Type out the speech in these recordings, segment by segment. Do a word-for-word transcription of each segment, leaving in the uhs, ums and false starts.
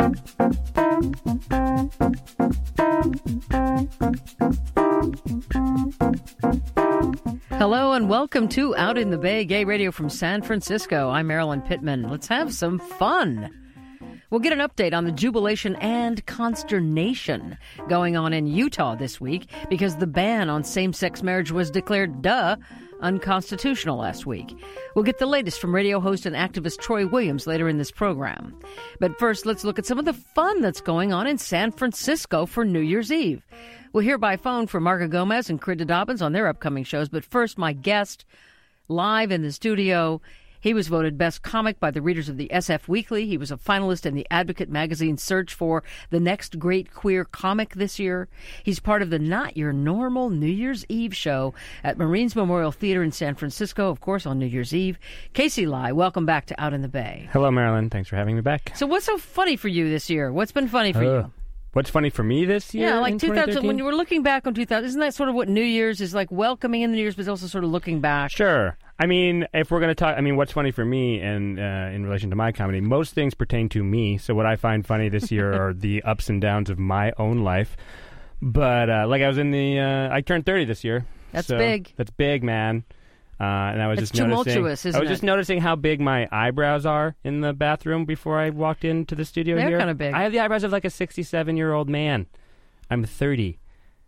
Hello and welcome to Out in the Bay, gay radio from San Francisco. I'm Marilyn Pittman. Let's have some fun. We'll get an update on the jubilation and consternation going on in Utah this week because the ban on same-sex marriage was declared, duh, unconstitutional last week. We'll get the latest from radio host and activist Troy Williams later in this program. But first, let's look at some of the fun that's going on in San Francisco for New Year's Eve. We'll hear by phone from Marga Gomez and Krida Dobbins on their upcoming shows. But first, my guest, live in the studio. He was voted Best Comic by the readers of the S F Weekly. He was a finalist in the Advocate magazine's search for the next great queer comic this year. He's part of the Not Your Normal New Year's Eve show at Marines Memorial Theater in San Francisco, of course, on New Year's Eve. Casey Lai, welcome back to Out in the Bay. Hello, Marilyn. Thanks for having me back. So what's so funny for you this year? What's been funny for uh, you? What's funny for me this year? Yeah, like in two thousand, twenty thirteen? when you were looking back on two thousand, isn't that sort of what New Year's is like, welcoming in the New Year's, but also sort of looking back? Sure. I mean, if we're going to talk, I mean, what's funny for me and uh, in relation to my comedy, most things pertain to me. So what I find funny this year are the ups and downs of my own life. But uh, like I was in the, uh, I turned thirty this year. That's so big. That's big, man. Uh, and I was It's just noticing, tumultuous, isn't I was it? just noticing how big my eyebrows are in the bathroom before I walked into the studio They're here. kinda big. I have the eyebrows of like a sixty-seven-year-old man. I'm thirty.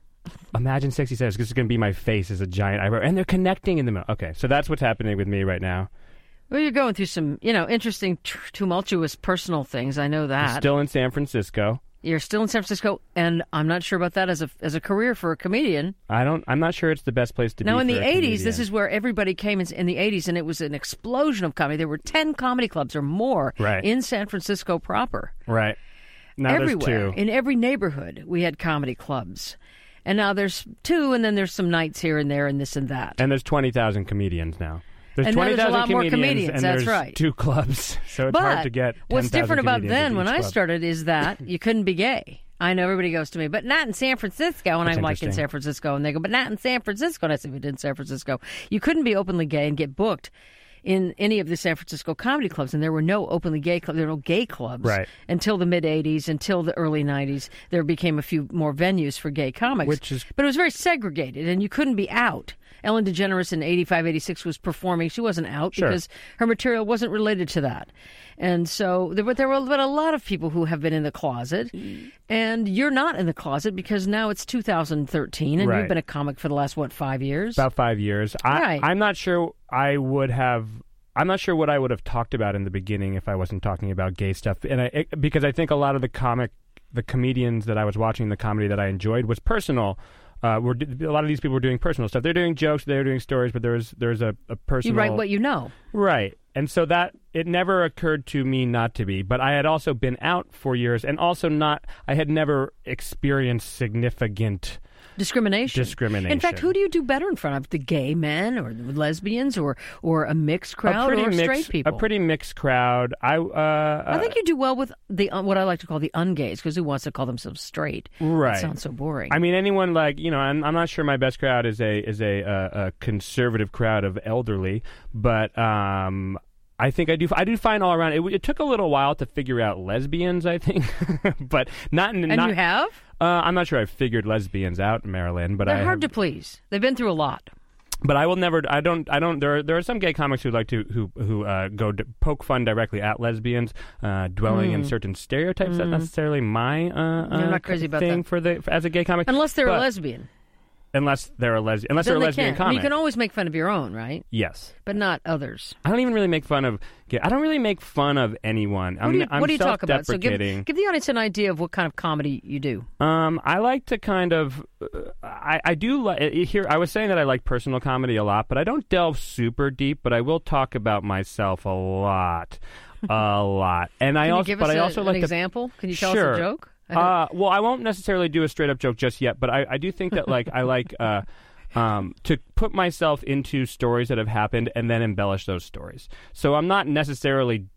Imagine sixty-seven. This is going to be my face as a giant eyebrow. And they're connecting in the middle. Okay, so that's what's happening with me right now. Well, you're going through some, you know, interesting, t- tumultuous personal things. I know that. I'm still in San Francisco. You're still in San Francisco, and I'm not sure about that as a as a career for a comedian. I don't. I'm not sure it's the best place to Now, be. in for the a eighties, comedian. this is where everybody came in, in the eighties, and it was an explosion of comedy. There were ten comedy clubs or more Right. in San Francisco proper. right. Now Everywhere, there's two. in every neighborhood, we had comedy clubs. And now there's two, and then there's some nights here and there, and this and that. And there's twenty thousand comedians now. There's And now twenty there's a thousand lot more comedians, comedians, and that's there's right. two clubs, so it's but hard to get. what's ten thousand different about comedians then at when each I club. started is that you couldn't be gay. I know everybody goes to me, but not in San Francisco. And That's I'm like, in interesting. San Francisco. And they go, but not in San Francisco. And I said, we did in San Francisco. You couldn't be openly gay and get booked in any of the San Francisco comedy clubs. And there were no openly gay clubs. There were no gay clubs Right. until the mid-eighties, until the early nineties. There became a few more venues for gay comics. Which is- But it was very segregated, and you couldn't be out. Ellen DeGeneres in eighty-five, eighty-six was performing. She wasn't out Sure. because her material wasn't related to that. And so there were, there were been a lot of people who have been in the closet. And you're not in the closet because now it's two thousand thirteen, and Right. you've been a comic for the last, what, five years? About five years. I, Right. I'm not sure I would have. I'm not sure what I would have talked about in the beginning if I wasn't talking about gay stuff. And I, it, because I think a lot of the comic, the comedians that I was watching, the comedy that I enjoyed was personal. Uh, we're, a lot of these people were doing personal stuff. They're doing jokes, they're doing stories, but there's there's a, a personal. You write what you know. Right. And so that, it never occurred to me not to be. But I had also been out for years and also not, I had never experienced significant Discrimination. discrimination. In fact, who do you do better in front of? The gay men or the lesbians or, or a mixed crowd a pretty or mixed, straight people? A pretty mixed crowd. I uh, I think you do well with the uh, what I like to call the ungays, because who wants to call themselves straight? Right. That sounds so boring. I mean, anyone like, you know, I'm, I'm not sure my best crowd is a is a, uh, a conservative crowd of elderly, but um, I think I do I do fine all around. It, it took a little while to figure out lesbians, I think, but not in and not, you have? Uh, I'm not sure I've figured lesbians out, Marilyn, but They're I hard have, to please. They've been through a lot. But I will never. I don't. I don't. There are there are some gay comics who like to who who uh, go to poke fun directly at lesbians, uh, dwelling Mm. in certain stereotypes. That's not necessarily my uh, You're uh, not crazy about thing that. for the for, as a gay comic. Unless they're But- a lesbian. Unless they're a lesbian. Unless Then they're a they lesbian can. I mean, comic. you can always make fun of your own, right? Yes. But not others. I don't even really make fun of. gay- I don't really make fun of anyone. What I'm, do you, I'm what do you talk about? So give, self-deprecating. give the audience an idea of what kind of comedy you do. Um, I like to kind of, uh, I, I do like, here, I was saying that I like personal comedy a lot, but I don't delve super deep, but I will talk about myself a lot, a lot. And I Can also, you give but us I a- also an like to, example? Can you tell Sure. us a joke? uh, well, I won't necessarily do a straight up joke just yet, but I, I do think that like, I like, uh, Um, to put myself into stories that have happened and then embellish those stories. So I'm not necessarily,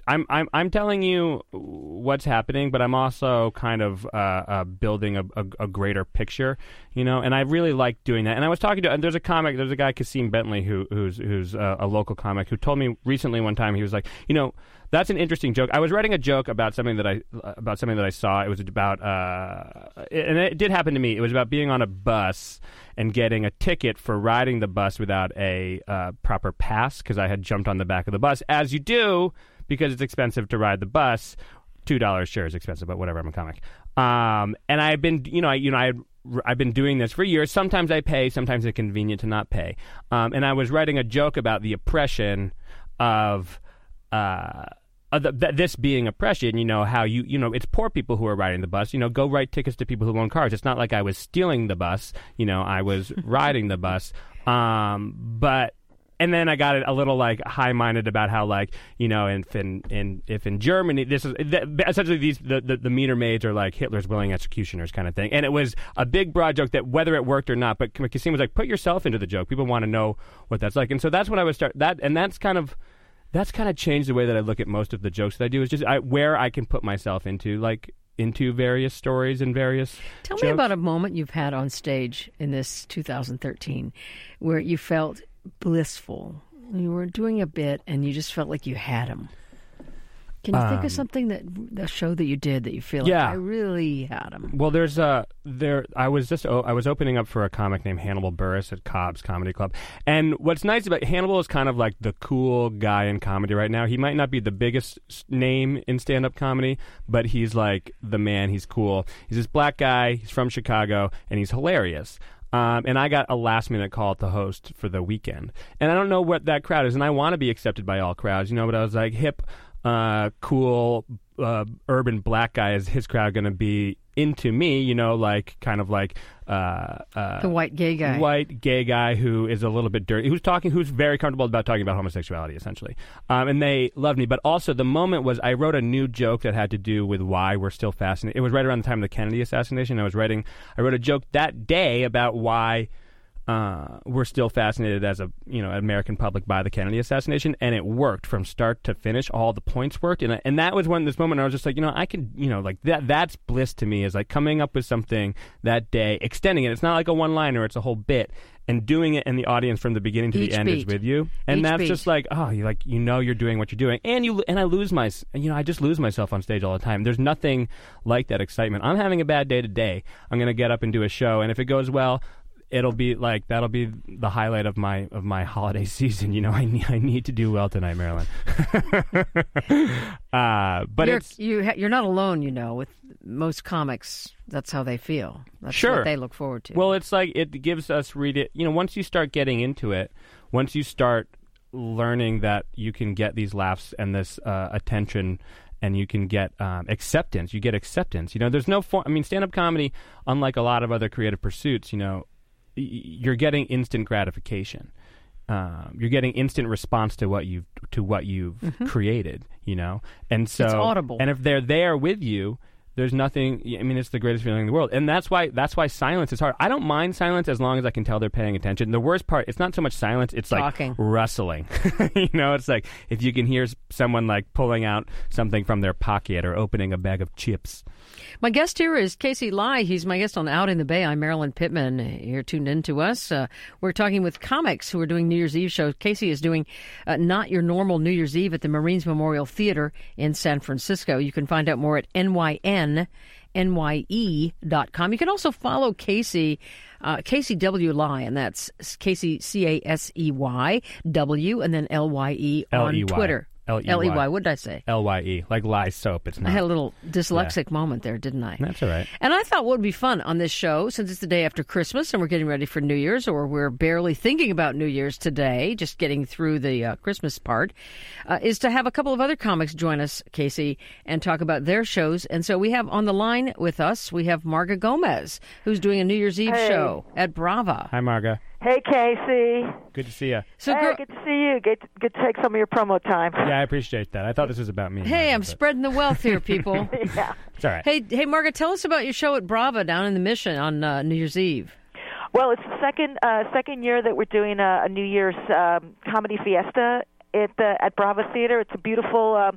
I'm I'm I'm telling you what's happening, but I'm also kind of uh, uh, building a, a, a greater picture, you know. And I really like doing that. And I was talking to and there's a comic, there's a guy Kasim Bentley who who's who's uh, a local comic who told me recently one time he was like, you know, that's an interesting joke. I was writing a joke about something that I about something that I saw. It was about, uh, and it did happen to me. It was about being on a bus and getting a ticket for riding the bus without a uh, proper pass because I had jumped on the back of the bus, as you do, because it's expensive to ride the bus. Two dollars sure is expensive, but whatever. I'm a comic, um, and I've been, you know, I, you know, I. I've been doing this for years. Sometimes I pay. Sometimes it's convenient to not pay. Um, and I was writing a joke about the oppression of. Uh, uh, the, th- this being oppression, you know, how you, you know, it's poor people who are riding the bus. You know, go write tickets to people who own cars. It's not like I was stealing the bus. You know, I was riding the bus. Um, but, and then I got a little, like, high-minded about how, like, you know, if in, in if in Germany, this is, th- essentially these, the, the, the meter maids are like Hitler's willing executioners kind of thing. And it was a big, broad joke that whether it worked or not, but Kasim was like, put yourself into the joke. People want to know what that's like. And so that's when I would start, that, and that's kind of, That's kind of changed the way that I look at most of the jokes that I do. Is just I, where I can put myself into, like into various stories and various. Tell jokes. me about a moment you've had on stage in this two thousand thirteen where you felt blissful. You were doing a bit and you just felt like you had him. Can you um, think of something that the show that you did that you feel like yeah. I really had him? Well, there's a there. I was just oh, I was opening up for a comic named Hannibal Buress at Cobb's Comedy Club, and what's nice about Hannibal is kind of like the cool guy in comedy right now. He might not be the biggest name in stand-up comedy, but he's like the man. He's cool. He's this black guy. He's from Chicago, and he's hilarious. Um, and I got a last-minute call to host for the weekend, and I don't know what that crowd is, and I want to be accepted by all crowds, you know. But I was like, hip. Uh, cool, uh, urban black guy, is his crowd going to be into me, you know, like kind of like uh, uh, the white gay guy, white gay guy who is a little bit dirty, who's talking, who's very comfortable about talking about homosexuality, essentially. Um, and they loved me. But also the moment was I wrote a new joke that had to do with why we're still fascinated. It was right around the time of the Kennedy assassination. I was writing, I wrote a joke that day about why. Uh, we're still fascinated as a you know American public by the Kennedy assassination, and it worked from start to finish. All the points worked, and I, and that was when this moment I was just like, you know, I could you know like that. That's bliss to me, is like coming up with something that day, extending it. It's not like a one-liner; it's a whole bit, and doing it, and the audience from the beginning to Each the end beat. is with you, and Each that's beat. just like oh, you like you know you're doing what you're doing, and you and I lose my you know I just lose myself on stage all the time. There's nothing like that excitement. I'm having a bad day today. I'm gonna get up and do a show, and if it goes well. It'll be like that'll be the highlight of my of my holiday season. You know, I need I need to do well tonight, Marilyn. uh, but you're, it's you ha- you're not alone. You know, with most comics, that's how they feel. That's sure. what they look forward to. Well, it's like it gives us read it. You know, once you start getting into it, once you start learning that you can get these laughs and this uh, attention. And you can get um, acceptance. You get acceptance. You know, there's no form. I mean, stand-up comedy, unlike a lot of other creative pursuits, you know, you're getting instant gratification. Um, you're getting instant response to what you've to what you've mm-hmm. created, you know, and so it's audible. And if they're there with you, there's nothing. I mean, it's the greatest feeling in the world, and that's why that's why silence is hard. I don't mind silence as long as I can tell they're paying attention. The worst part, it's not so much silence; it's Talking. like rustling. You know, it's like if you can hear someone like pulling out something from their pocket or opening a bag of chips. My guest here is Casey Lai. He's my guest on Out in the Bay. I'm Marilyn Pittman. You're tuned in to us. Uh, we're talking with comics who are doing New Year's Eve shows. Casey is doing uh, Not Your Normal New Year's Eve at the Marines Memorial Theater in San Francisco. You can find out more at N Y N N Y E dot com. You can also follow Casey, uh, Casey W. Lai, and that's Casey, C A S E Y, W, and then L Y E on L E Y. Twitter. L E Y. L E Y, what did I say? L Y E, like lye soap. It's not. I had a little dyslexic yeah. moment there, didn't I? That's all right. And I thought what would be fun on this show, since it's the day after Christmas and we're getting ready for New Year's, or we're barely thinking about New Year's today, just getting through the uh, Christmas part, uh, is to have a couple of other comics join us, Casey, and talk about their shows. And so we have on the line with us, we have Marga Gomez, who's doing a New Year's Eve hey. show at Brava. Hi, Marga. Hey, Casey. Good to see you. So, hey, girl- good to see you. Good, good to take some of your promo time. Yeah, I appreciate that. I thought this was about me. Hey, Marga, I'm but... spreading the wealth here, people. Yeah. It's all right. Hey, hey, Marga, tell us about your show at Brava down in the Mission on uh, New Year's Eve. Well, it's the second uh, second year that we're doing a, a New Year's um, comedy fiesta at the at Brava Theater. It's a beautiful um,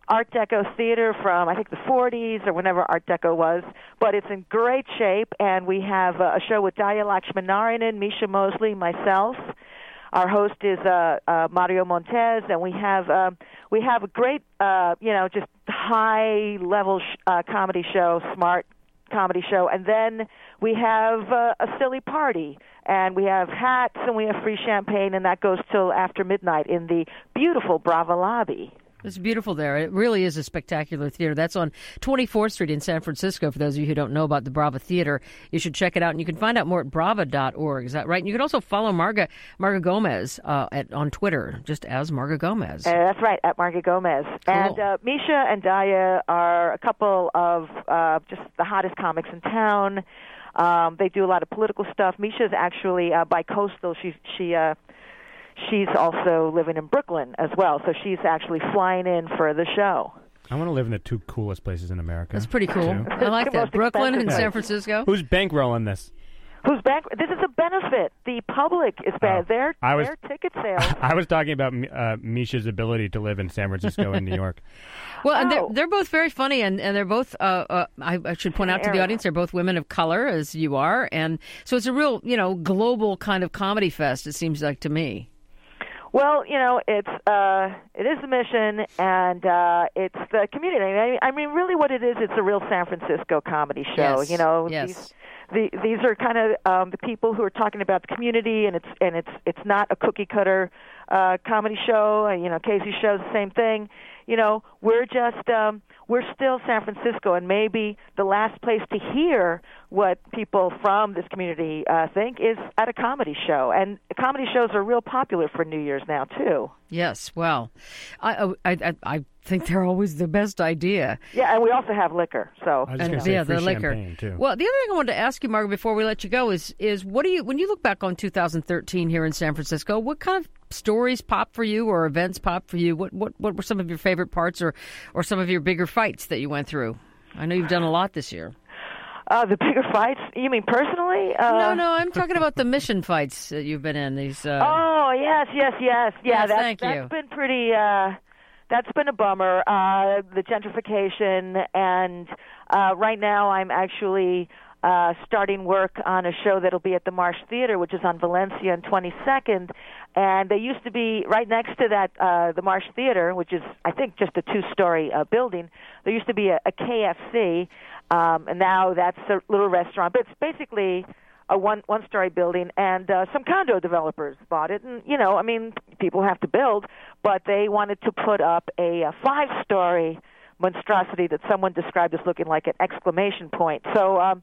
Art Deco theater from, I think, the forties or whenever Art Deco was. But it's in great shape, and we have uh, a show with Daya Lakshmanarayanan, Misha Mosley, myself. Our host is uh, uh, Mario Montez, and we have uh, we have a great, uh, you know, just high-level sh- uh, comedy show, smart comedy show, and then we have uh, a silly party, and we have hats, and we have free champagne, and that goes till after midnight in the beautiful Brava lobby. It's beautiful there. It really is a spectacular theater. That's on twenty-fourth Street in San Francisco. For those of you who don't know about the Brava Theater, you should check it out. And you can find out more at brava dot org. Is that right? And you can also follow Marga, Marga Gomez uh, at, on Twitter, just as Marga Gomez. Uh, that's right, at Marga Gomez. Cool. And uh, Misha and Daya are a couple of uh, just the hottest comics in town. Um, they do a lot of political stuff. Misha's actually uh, bi-coastal. She's, she... Uh, She's also living in Brooklyn as well, so she's actually flying in for the show. I want to live in the two coolest places in America. That's pretty cool. Too. I like that. Brooklyn and San Francisco. Who's bankrolling this? Who's bank? This is a benefit. The public is bad. Oh, their, I was, their ticket sales. I was talking about uh, Misha's ability to live in San Francisco and New York. Well, and they're, Oh. they're both very funny, and, and they're both, uh, uh, I, I should point out to the area. audience, they're both women of color, as you are. And so it's a real, you know, global kind of comedy fest, it seems like to me. Well, you know, it's uh, it is the mission, and uh, it's the community. I mean, I mean, really, what it is, it's a real San Francisco comedy show. Yes, You know, yes. these the, these are kind of um, the people who are talking about the community, and it's and it's it's not a cookie cutter uh, comedy show. Uh, you know, Casey's show's the same thing. You know, we're just um, we're still San Francisco, and maybe the last place to hear what people from this community uh, think is at a comedy show. And comedy shows are real popular for New Year's now too. Yes, well, I, I, I, I think they're always the best idea. Yeah, and we also have liquor. So I was just And going to say yeah, free the liquor. champagne, too. Well, the other thing I wanted to ask you, Margaret, before we let you go is is what do you when you look back on two thousand thirteen here in San Francisco, what kind of stories pop for you or events pop for you? What what what were some of your favorite parts or or some of your bigger fights that you went through? I know you've done a lot this year. Uh, the bigger fights? You mean personally? Uh, no, no, I'm talking about the mission fights that you've been in. These. Uh, Oh yes, yes, yes, yeah. Yes, that's, thank you. That's been pretty. Uh, that's been a bummer. Uh, the gentrification, and uh, right now I'm actually uh, starting work on a show that'll be at the Marsh Theater, which is on Valencia and twenty-second. And they used to be right next to that, uh, the Marsh Theater, which is I think just a two-story uh, building. There used to be a, a K F C, um, and now that's a little restaurant. But it's basically a one one story building, and uh, some condo developers bought it. And you know, I mean, people have to build, but they wanted to put up a, a five story monstrosity that someone described as looking like an exclamation point. So, um,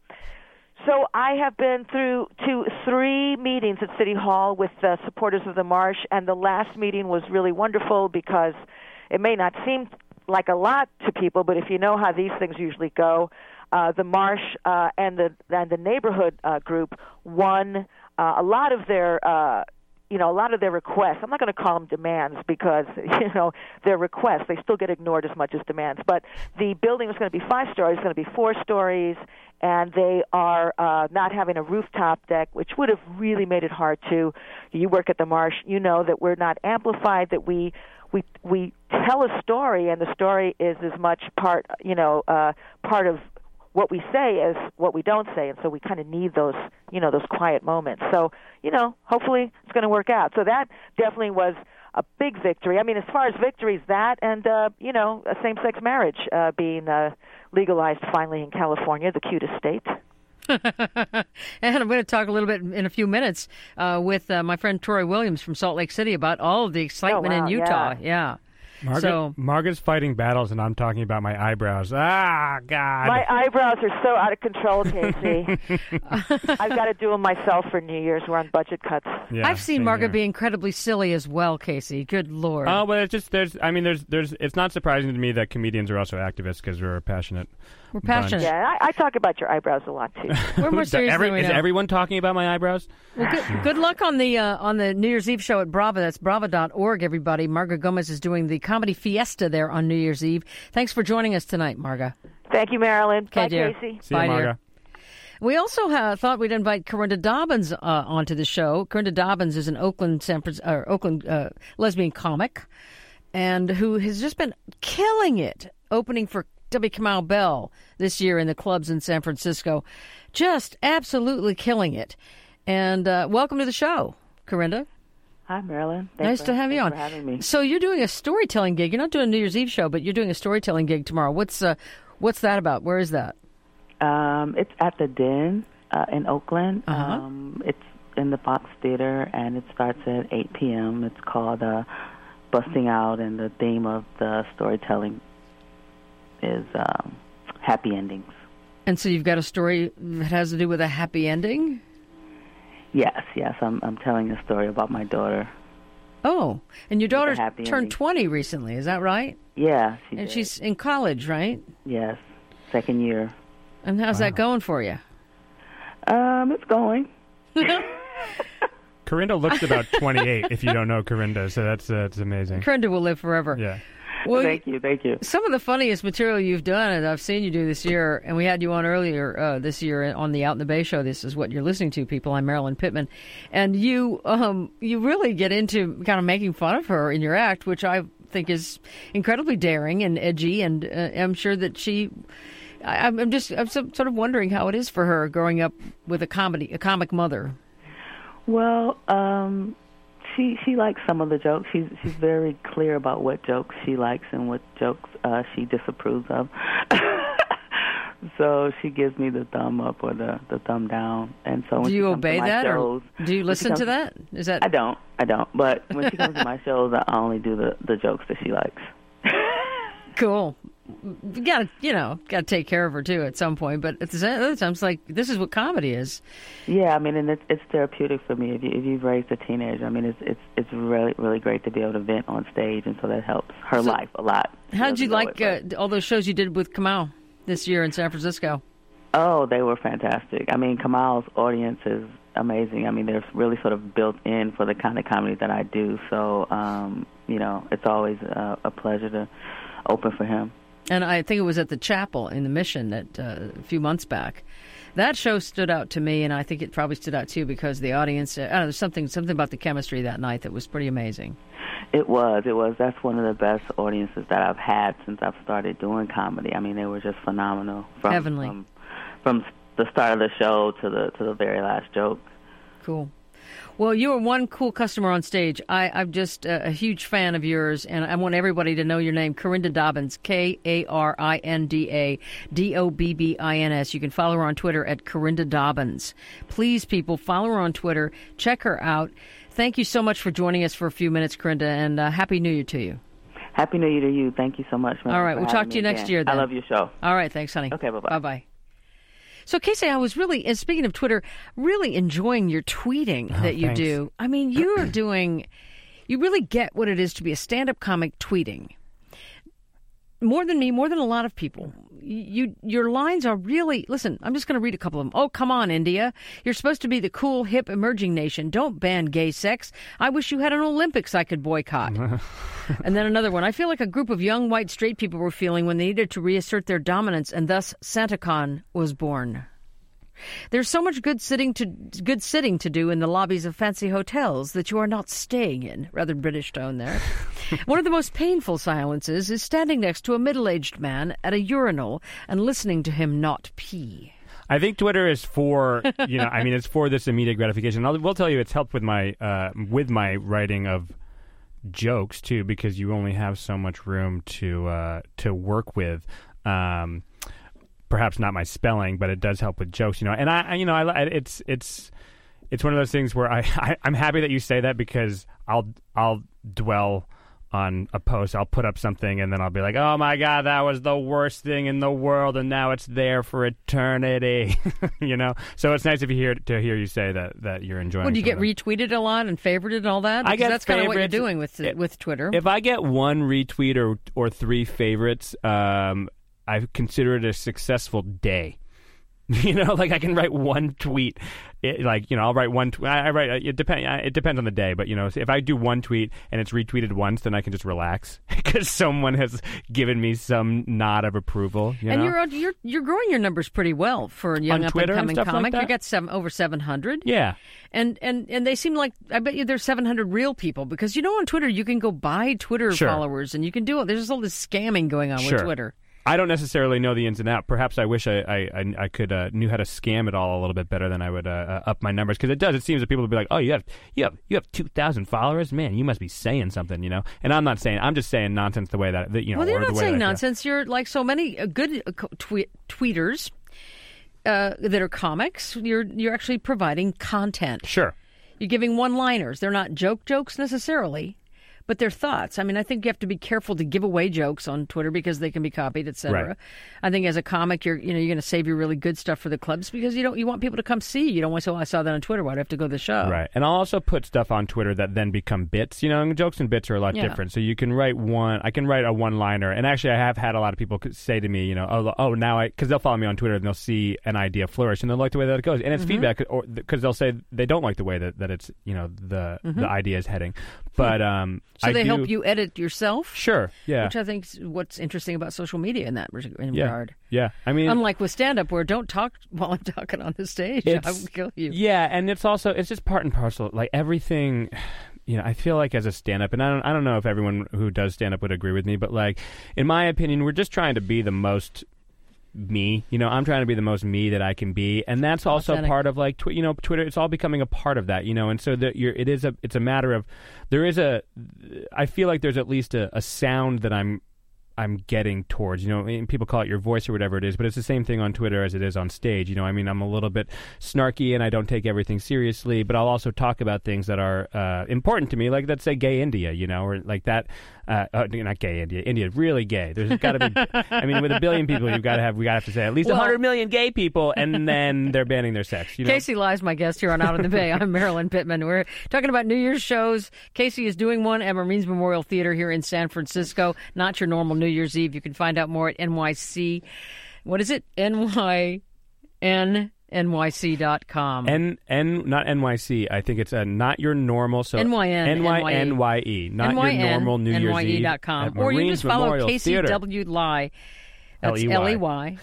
so I have been through to three meetings at City Hall with the supporters of the Marsh, and the last meeting was really wonderful because it may not seem like a lot to people, but if you know how these things usually go. Uh, the Marsh uh, and the and the neighborhood uh, group won uh, a lot of their uh, you know a lot of their requests. I'm not going to call them demands because you know they're requests. They still get ignored as much as demands. But the building is going to be five stories. It's going to be four stories, and they are uh, not having a rooftop deck, which would have really made it hard to. You work at the Marsh, you know that we're not amplified. That we we we tell a story, and the story is as much part you know uh, part of what we say is what we don't say, and so we kind of need those, you know, those quiet moments. So, you know, hopefully it's going to work out. So that definitely was a big victory. I mean, as far as victories, that and, uh, you know, a same-sex marriage uh, being uh, legalized finally in California, the cutest state. And I'm going to talk a little bit in a few minutes uh, with uh, my friend Troy Williams from Salt Lake City about all of the excitement Oh, wow, in Utah. yeah. yeah. Margaret, So- Margaret's fighting battles, and I'm talking about my eyebrows. Ah, God. My eyebrows are so out of control, Casey. I've got to do them myself for New Year's. We're on budget cuts. Yeah, I've seen same Margaret here. be incredibly silly as well, Casey. Good Lord. Oh, but it's just there's. I mean, there's there's. It's not surprising to me that comedians are also activists because we're a passionate. We're passionate. Yeah, I, I talk about your eyebrows a lot, too. We're more Does serious every- than we Is know. everyone talking about my eyebrows? Well, good, good luck on the uh, on the New Year's Eve show at Brava. That's brava dot org, everybody. Marga Gomez is doing the comedy fiesta there on New Year's Eve. Thanks for joining us tonight, Marga. Thank you, Marilyn. Okay, Bye, dear. Casey. See you, Bye, dear. Marga. We also uh, thought we'd invite Corinda Dobbins uh, onto the show. Corinda Dobbins is an Oakland, San Fran- or Oakland uh, lesbian comic. and who has just been killing it, opening for W. Kamau Bell this year in the clubs in San Francisco. Just absolutely killing it. And uh, welcome to the show, Corinda. Hi, Marilyn. Thanks nice for, to have you on. For having me. So you're doing a storytelling gig. You're not doing a New Year's Eve show, but you're doing a storytelling gig tomorrow. What's uh, what's that about? Where is that? Um, it's at the Den uh, in Oakland. Uh-huh. Um, it's in the Fox Theater, and it starts at eight p.m. It's called uh, Busting Out, and the theme of the storytelling is um, happy endings. And so you've got a story that has to do with a happy ending? Yes, yes. I'm I'm telling a story about my daughter. Oh, and your daughter turned ending. twenty recently, is that right? Yeah, she And did. she's in college, right? Yes, second year. And how's Wow. that going for you? Um, it's going. Corinda looks about twenty-eight, if you don't know Corinda, so that's uh, that's amazing. Corinda will live forever. Yeah. Well, thank you, thank you. Some of the funniest material you've done, and I've seen you do this year, and we had you on earlier uh, this year on the Out in the Bay show. This is what you're listening to, people. I'm Marilyn Pittman, and you um, you really get into kind of making fun of her in your act, which I think is incredibly daring and edgy, and uh, I'm sure that she. I, I'm just I'm so, sort of wondering how it is for her growing up with a comedy, a comic mother. Well, um, she she likes some of the jokes. She's she's very clear about what jokes she likes and what jokes uh, she disapproves of. So she gives me the thumb up or the, the thumb down. And so when do you she comes obey to my that, shows, or do you listen comes, to that? Is that I don't, I don't. But when she comes to my shows, I only do the, the jokes that she likes. Cool. You gotta, you know, gotta take care of her too at some point. But at the other times, like this is what comedy is. Yeah, I mean, and it's it's therapeutic for me. If you if you've raised a teenager, I mean, it's it's it's really really great to be able to vent on stage, and so that helps her So, life a lot. How did you like uh, it, all those shows you did with Kamau this year in San Francisco? Oh, they were fantastic. I mean, Kamau's audience is amazing. I mean, they're really sort of built in for the kind of comedy that I do. So, um, you know, it's always a, a pleasure to open for him. And I think it was at the Chapel in the Mission that uh, a few months back. That show stood out to me, and I think it probably stood out to you because the audience. Uh, I don't know, there's something something about the chemistry that night that was pretty amazing. It was. It was. That's one of the best audiences that I've had since I've started doing comedy. I mean, they were just phenomenal. From, Heavenly. From, from the start of the show to the to the very last joke. Cool. Well, you are one cool customer on stage. I, I'm just a, a huge fan of yours, and I want everybody to know your name, Corinda Dobbins, K A R I N D A D O B B I N S. You can follow her on Twitter at Corinda Dobbins. Please, people, follow her on Twitter. Check her out. Thank you so much for joining us for a few minutes, Corinda, and uh, Happy New Year to you. Happy New Year to you. Thank you so much, man. All right, we'll talk to you next again. year then. I love your show. All right, thanks, honey. Okay, bye-bye. Bye-bye. So, Casey, I was really, and speaking of Twitter, really enjoying your tweeting Oh, that you thanks. do. I mean, you're doing, you really get what it is to be a stand-up comic tweeting. More than me, more than a lot of people. You, your lines are really, listen, I'm just going to read a couple of them. Oh, come on, India. You're supposed to be the cool, hip, emerging nation. Don't ban gay sex. I wish you had an Olympics I could boycott. And then another one. I feel like a group of young white straight people were feeling when they needed to reassert their dominance, and thus SantaCon was born. There's so much good sitting to good sitting to do in the lobbies of fancy hotels that you are not staying in. Rather British tone there. One of the most painful silences is standing next to a middle-aged man at a urinal and listening to him not pee. I think Twitter is for, you know, I mean, it's for this immediate gratification. I'll, will tell you, it's helped with my uh, with my writing of jokes too, because you only have so much room to uh, to work with. Um, perhaps not my spelling, but it does help with jokes, you know. And I, I you know, I, it's it's it's one of those things where I, I I'm happy that you say that, because I'll I'll dwell on a post. I'll put up something and then I'll be like, oh my God, that was the worst thing in the world, and now it's there for eternity. You know? So it's nice if you hear to hear you say that that you're enjoying. Well, do you get some of them. retweeted a lot and favorited and all that? I Because get that's kind of what you're favorites. doing with It- with Twitter. If I get one retweet or or three favorites, um, I consider it a successful day. You know, like I can write one tweet, it, like, you know, I'll write one tweet. I, I write, it, depend, it depends on the day, but, you know, if I do one tweet and it's retweeted once, then I can just relax because someone has given me some nod of approval. You and know? you're you're you're growing your numbers pretty well for a young on up Twitter and coming and stuff comic. like that? You got some over seven hundred. Yeah. And, and and they seem like, I bet you there's seven hundred real people because, you know, on Twitter you can go buy Twitter Sure. followers and you can do it. There's all this scamming going on Sure. with Twitter. I don't necessarily know the ins and outs. Perhaps I wish I I, I, I could uh, knew how to scam it all a little bit better than I would uh, uh, up my numbers, because it does. It seems that people would be like, "Oh, you have you have you have two thousand followers, man. You must be saying something," you know. And I'm not saying. I'm just saying nonsense the way that, that you know. Well, you're or the not way saying that I feel. nonsense. You're like so many uh, good uh, co- tweet- tweeters uh, that are comics. You're you're actually providing content. Sure. You're giving one-liners. They're not joke jokes necessarily, but they're thoughts. I mean, I think you have to be careful to give away jokes on Twitter because they can be copied, et cetera. Right. I think as a comic, you're you know you're going to save your really good stuff for the clubs because you don't you want people to come see. You don't want to say, "Oh, I saw that on Twitter. Why do I have to go to the show?" Right. And I'll also put stuff on Twitter that then become bits. You know, and jokes and bits are a lot Yeah. different. So you can write one. I can write a one-liner. And actually, I have had a lot of people say to me, you know, oh, oh now I, because they'll follow me on Twitter and they'll see an idea flourish and they'll like the way that it goes. And it's Mm-hmm. feedback, or because they'll say they don't like the way that, that it's, you know, the Mm-hmm. the idea is heading. But um, So I they do, help you edit yourself. Sure. Yeah. Which I think is what's interesting about social media in that reg- in yeah. regard. Yeah. I mean, Unlike with stand-up, where don't talk while I'm talking on the stage. I It's- will kill you. Yeah, and it's also it's just part and parcel. Like everything, you know, I feel like as a stand-up, and I don't I don't know if everyone who does stand-up would agree with me, but like in my opinion, we're just trying to be the most me. You know, I'm trying to be the most me that I can be, and that's also Authentic. part of like tw- you know Twitter. It's all becoming a part of that. You know, and so that you're it is a it's a matter of there is a I feel like there's at least a, a sound that I'm. I'm getting towards, you know, and people call it your voice or whatever it is, but it's the same thing on Twitter as it is on stage. You know, I mean, I'm a little bit snarky and I don't take everything seriously, but I'll also talk about things that are uh, important to me, like let's say gay India, you know, or like that. Uh, uh, not gay India. India is really gay. There's got to be. I mean, with a billion people, you've got to have. We got to have to say at least Well- one hundred million gay people, and then they're banning their sex. You know? Casey Lies, my guest here on Out in the Bay. I'm Marilyn Pittman. We're talking about New Year's shows. Casey is doing one at Marines Memorial Theater here in San Francisco. Not your normal New Year's Eve. You can find out more at N Y C. What is it? N Y N N Y C dot com. N N not N Y C. I think it's a not your normal. So N Y N N Y N Y E. Not your normal New Year's Eve. N Y E dot com. at Or you Marines just follow Memorial Casey Theater. W. Lie. That's L E Y. L E Y.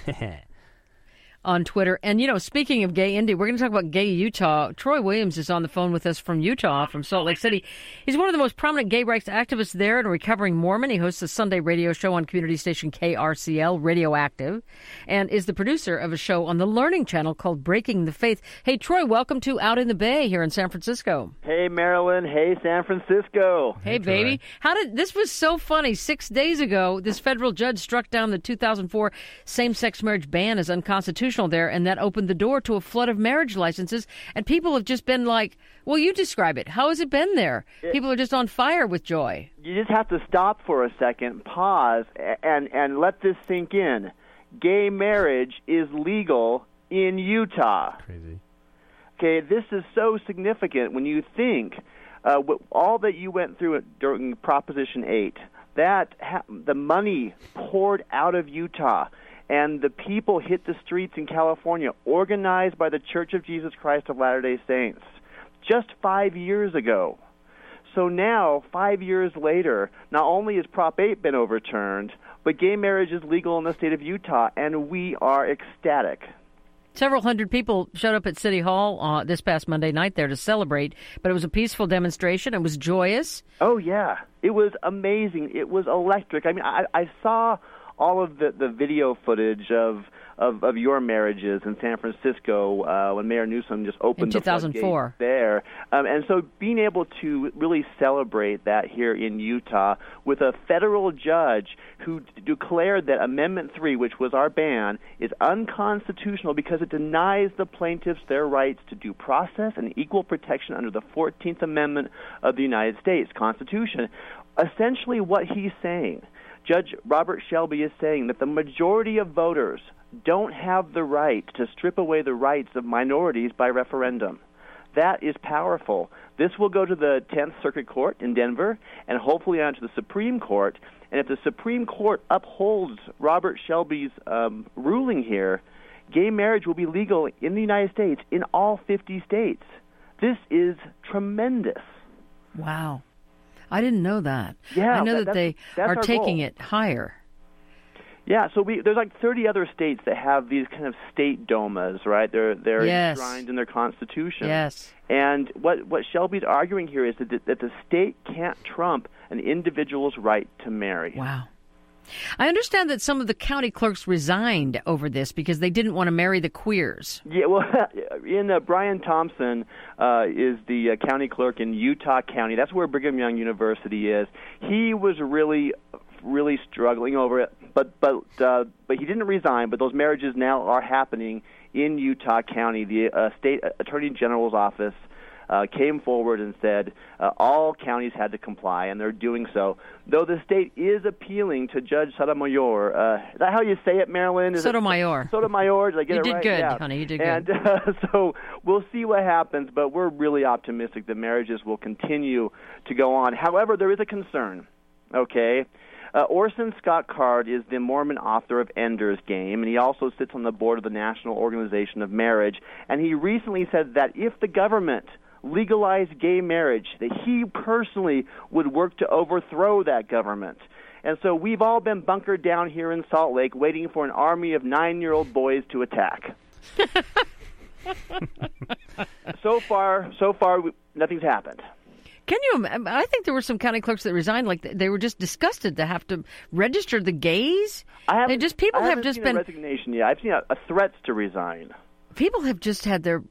On Twitter. And, you know, speaking of gay indie, we're going to talk about gay Utah. Troy Williams is on the phone with us from Utah, from Salt Lake City. He's one of the most prominent gay rights activists there and a recovering Mormon. He hosts a Sunday radio show on community station K R C L, Radioactive, and is the producer of a show on the Learning Channel called Breaking the Faith. Hey, Troy, welcome to Out in the Bay here in San Francisco. Hey, Marilyn. Hey, San Francisco. Hey, baby. How did this was so funny. Six days ago, this federal judge struck down the two thousand four same-sex marriage ban as unconstitutional there, and that opened the door to a flood of marriage licenses. And people have just been like, well, you describe it. How has it been there? It, people are just on fire with joy. You just have to stop for a second, pause, and, and let this sink in. Gay marriage is legal in Utah. Crazy. Okay, this is so significant when you think uh, what, all that you went through during Proposition eight, that ha- the money poured out of Utah, and the people hit the streets in California, organized by the Church of Jesus Christ of Latter-day Saints, just five years ago. So now, five years later, not only has Prop eight been overturned, but gay marriage is legal in the state of Utah, and we are ecstatic. Several hundred people showed up at City Hall uh, this past Monday night there to celebrate, but it was a peaceful demonstration. It was joyous. Oh, yeah. It was amazing. It was electric. I mean, I, I saw all of the, the video footage of, of, of your marriages in San Francisco uh, when Mayor Newsom just opened In the two thousand four. floodgates there. Um, and so being able to really celebrate that here in Utah with a federal judge who d- declared that Amendment three, which was our ban, is unconstitutional because it denies the plaintiffs their rights to due process and equal protection under the fourteenth Amendment of the United States Constitution. Essentially what he's saying, Judge Robert Shelby is saying that the majority of voters don't have the right to strip away the rights of minorities by referendum. That is powerful. This will go to the tenth Circuit Court in Denver and hopefully on to the Supreme Court. And if the Supreme Court upholds Robert Shelby's um, ruling here, gay marriage will be legal in the United States in all fifty states. This is tremendous. Wow. I didn't know that. Yeah, I know that, that they that's are taking goal. it higher. Yeah, so we, there's like thirty other states that have these kind of state domas, right? They're they're yes. enshrined in their constitution. Yes. And what what Shelby's arguing here is that the, that the state can't trump an individual's right to marry. Wow. I understand that some of the county clerks resigned over this because they didn't want to marry the queers. Yeah, well, in uh, Brian Thompson uh, is the uh, county clerk in Utah County. That's where Brigham Young University is. He was really, really struggling over it, but but uh, but he didn't resign. But those marriages now are happening in Utah County. The uh, state attorney general's office Uh, came forward and said uh, all counties had to comply, and they're doing so. Though the state is appealing to Judge Sotomayor. Uh, is that how you say it, Marilyn? Is Sotomayor. It Sotomayor. Did I get you it did right? good, yeah. honey. You did and, good. And uh, so we'll see what happens, but we're really optimistic that marriages will continue to go on. However, there is a concern, okay? Uh, Orson Scott Card is the Mormon author of Ender's Game, and he also sits on the board of the National Organization of Marriage. And he recently said that if the government legalized gay marriage, that he personally would work to overthrow that government. And so we've all been bunkered down here in Salt Lake waiting for an army of nine-year-old boys to attack. so far, so far, nothing's happened. Can you? I think there were some county clerks that resigned. Like they were just disgusted to have to register the gays. I haven't, they just people I have haven't just seen been a resignation yet. I've seen a, a threats to resign. People have just had their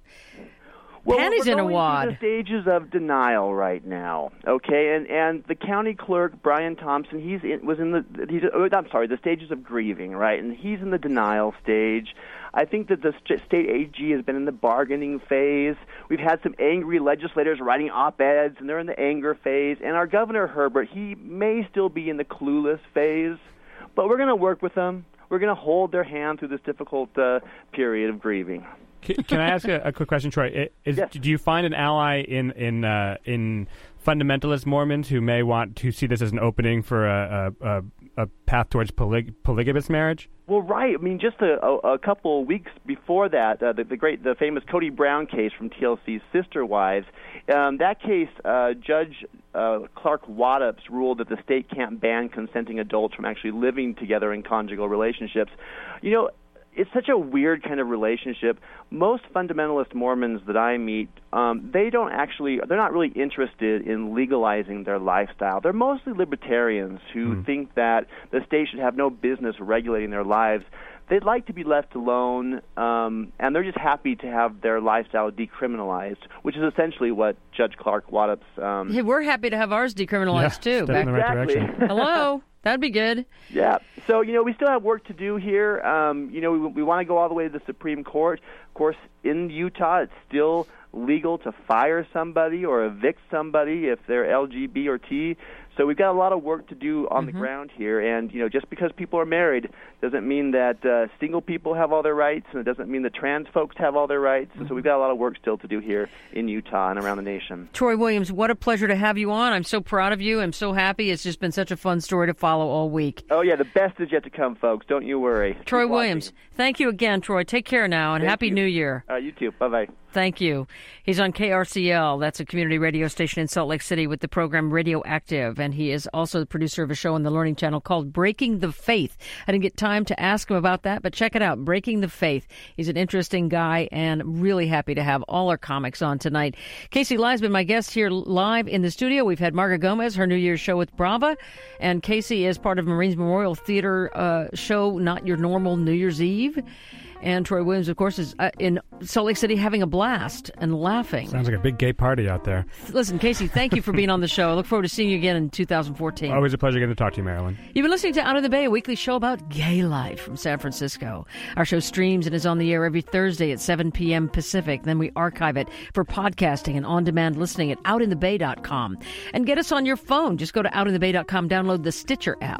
well, panties we're in a going wad. through the stages of denial right now. Okay, and and the county clerk Brian Thompson, he's in, was in the he's oh, I'm sorry, the stages of grieving, right? And he's in the denial stage. I think that the st- state A G has been in the bargaining phase. We've had some angry legislators writing op-eds, and they're in the anger phase. And our Governor Herbert, he may still be in the clueless phase, but we're going to work with them. We're going to hold their hand through this difficult uh, period of grieving. Can, can I ask a, a quick question, Troy? Is, yes. Do you find an ally in in uh, in fundamentalist Mormons who may want to see this as an opening for a a, a, a path towards poly- polygamous marriage? Well, right. I mean, just a, a, a couple of weeks before that, uh, the, the great, the famous Cody Brown case from T L C's Sister Wives. Um, that case, uh, Judge uh, Clark Wattups ruled that the state can't ban consenting adults from actually living together in conjugal relationships. You know, it's such a weird kind of relationship. Most fundamentalist Mormons that I meet, um, they don't actually, they're not really interested in legalizing their lifestyle. They're mostly libertarians who mm. think that the state should have no business regulating their lives. They'd like to be left alone, um, and they're just happy to have their lifestyle decriminalized, which is essentially what Judge Clark Wattups... Um, hey, we're happy to have ours decriminalized, yeah, too. Step in the right exactly. direction. Hello? That'd be good. Yeah. So, you know, we still have work to do here. Um, you know, we, we want to go all the way to the Supreme Court. Of course, in Utah, it's still legal to fire somebody or evict somebody if they're L G B T or T. So we've got a lot of work to do on mm-hmm. the ground here. And, you know, just because people are married doesn't mean that uh, single people have all their rights, and it doesn't mean that trans folks have all their rights. Mm-hmm. And so we've got a lot of work still to do here in Utah and around the nation. Troy Williams, what a pleasure to have you on. I'm so proud of you. I'm so happy. It's just been such a fun story to follow all week. Oh, yeah, the best is yet to come, folks. Don't you worry. Troy Williams, thank you again, Troy. Take care now, and Thank Happy you. New Year. Uh, you too. Bye-bye. Thank you. He's on K R C L. That's a community radio station in Salt Lake City with the program Radioactive. And he is also the producer of a show on the Learning Channel called Breaking the Faith. I didn't get time to ask him about that, but check it out. Breaking the Faith. He's an interesting guy and really happy to have all our comics on tonight. Casey Ly's been my guest here live in the studio. We've had Marga Gomez, her New Year's show with Brava. And Casey is part of Marines Memorial Theater uh, show, Not Your Normal New Year's Eve. And Troy Williams, of course, is uh, in Salt Lake City having a blast and laughing. Sounds like a big gay party out there. Listen, Casey, thank you for being on the show. I look forward to seeing you again in two thousand fourteen. Always a pleasure getting to talk to you, Marilyn. You've been listening to Out of the Bay, a weekly show about gay life from San Francisco. Our show streams and is on the air every Thursday at seven p.m. Pacific. Then we archive it for podcasting and on-demand listening at out in the bay dot com. And get us on your phone. Just go to out in the bay dot com, download the Stitcher app.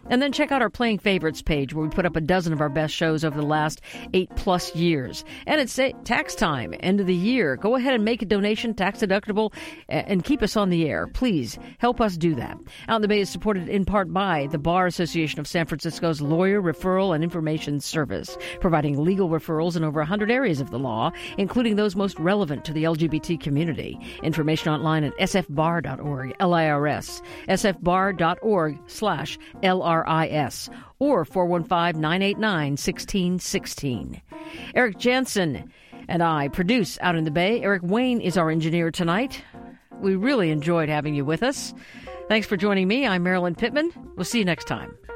And then check out our Playing Favorites page where we put up a dozen of our best shows over the last eight plus years. And it's tax time, end of the year. Go ahead and make a donation, tax deductible, and keep us on the air. Please help us do that. Out in the Bay is supported in part by the Bar Association of San Francisco's Lawyer Referral and Information Service, providing legal referrals in over one hundred areas of the law, including those most relevant to the L G B T community. Information online at s f bar dot org, L I R S, s f bar dot org slash L R I S, or four one five, nine eight nine, one six one six. Eric Jansen and I produce Out in the Bay. Eric Wayne is our engineer tonight. We really enjoyed having you with us. Thanks for joining me. I'm Marilyn Pittman. We'll see you next time.